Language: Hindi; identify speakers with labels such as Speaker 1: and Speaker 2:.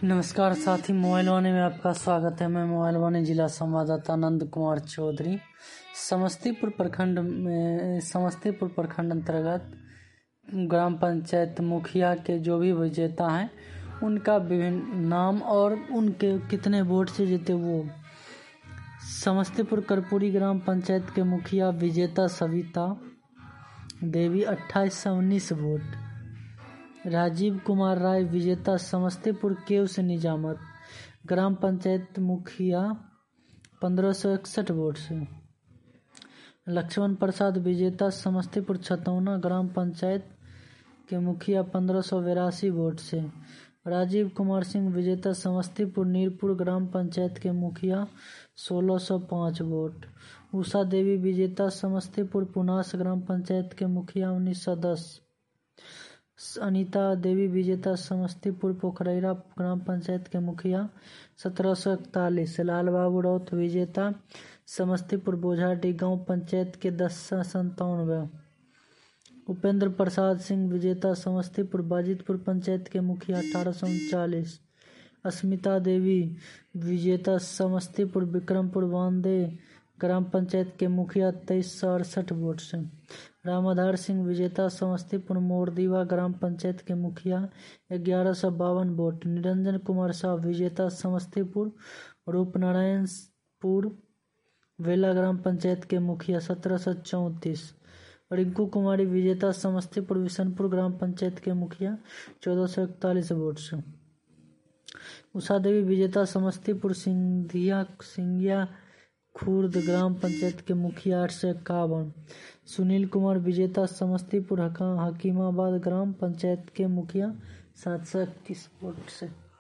Speaker 1: नमस्कार साथी, मोबाइल वाणी में आपका स्वागत है। मैं मोबाइल वाणी जिला संवाददाता आनंद कुमार चौधरी। समस्तीपुर प्रखंड अंतर्गत ग्राम पंचायत मुखिया के जो भी विजेता हैं उनका विभिन्न नाम और उनके कितने वोट से जीते वो। समस्तीपुर कर्पूरी ग्राम पंचायत के मुखिया विजेता सविता देवी 2819 वोट। राजीव कुमार राय विजेता समस्तीपुर केव से निजामत ग्राम पंचायत मुखिया 1561 वोट से। लक्ष्मण प्रसाद विजेता समस्तीपुर छतौना ग्राम पंचायत के मुखिया 1582 वोट से। राजीव कुमार सिंह विजेता समस्तीपुर नीरपुर ग्राम पंचायत के मुखिया 1605 वोट। उषा देवी विजेता समस्तीपुर पुनास ग्राम पंचायत के मुखिया 1910। अनीता देवी विजेता समस्तीपुर पोखरैरा ग्राम पंचायत के मुखिया 1741। लाल बाबू राउत विजेता समस्तीपुर बोझाटी गांव पंचायत के 1097। उपेंद्र प्रसाद सिंह विजेता समस्तीपुर बाजितपुर पंचायत के मुखिया 1839। अस्मिता देवी विजेता समस्तीपुर विक्रमपुर बांदे ग्राम पंचायत के मुखिया 2368 वोट से। रामाधार सिंह विजेता समस्तीपुर मोरदीवा ग्राम पंचायत के मुखिया 1152 वोट। निरंजन कुमार शाह विजेता समस्तीपुर रूपनारायणपुर वेला ग्राम पंचायत के मुखिया 1734। रिंकू कुमारी विजेता समस्तीपुर विशनपुर ग्राम पंचायत के मुखिया 1441 वोट से। उषा देवी विजेता समस्तीपुर सिंगिया खुर्द ग्राम पंचायत के मुखिया 851। सुनील कुमार विजेता समस्तीपुर हकीमाबाद ग्राम पंचायत के मुखिया 721 वोट से।